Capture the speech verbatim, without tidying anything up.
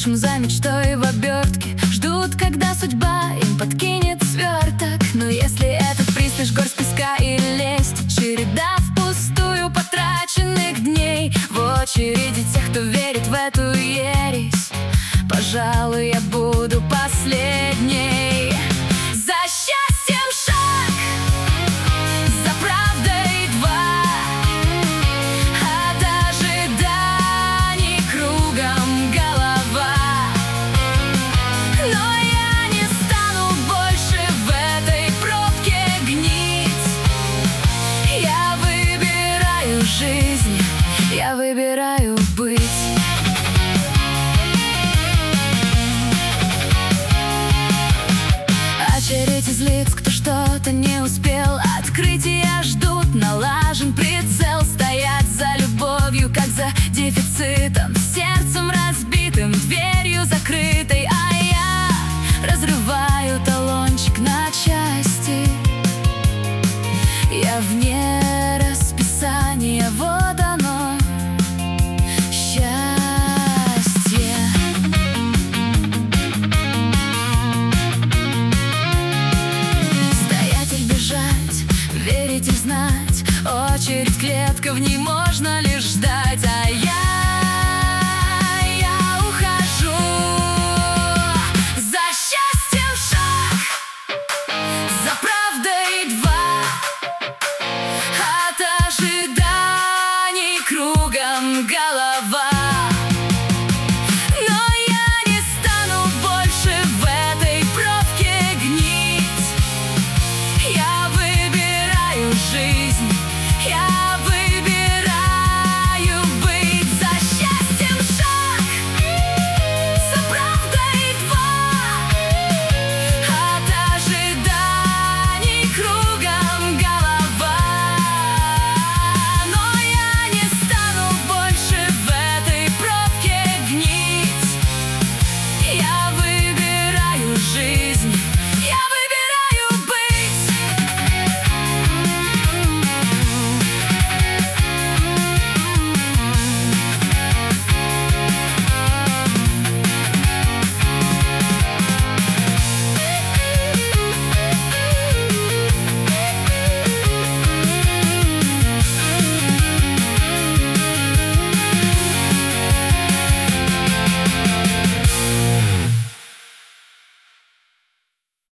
лучшем, за мечтой в обертке. Ждут, когда судьба им подкинет сверток. Но если этот приз лишь горсть песка и лесть, череда впустую потраченных дней, в очереди тех, кто верит в эту ересь, пожалуй, я буду последней. За счастьем шаг, за правдой два, от ожиданий кругом голова. Но я не стану больше в этой пробке гнить. Я выбираю жизнь, я выбираю быть. Очередь из лиц, кто что-то не успел. Открытия ждут, налажен прицел. Стоят за любовью, как за дефицитом, сердцем разбитым, дверью закрытой. А я разрываю талончик на части. Я вне расписания, вот оно, счастье. Верить и знать, очередь, клетка, в ней можно лишь ждать.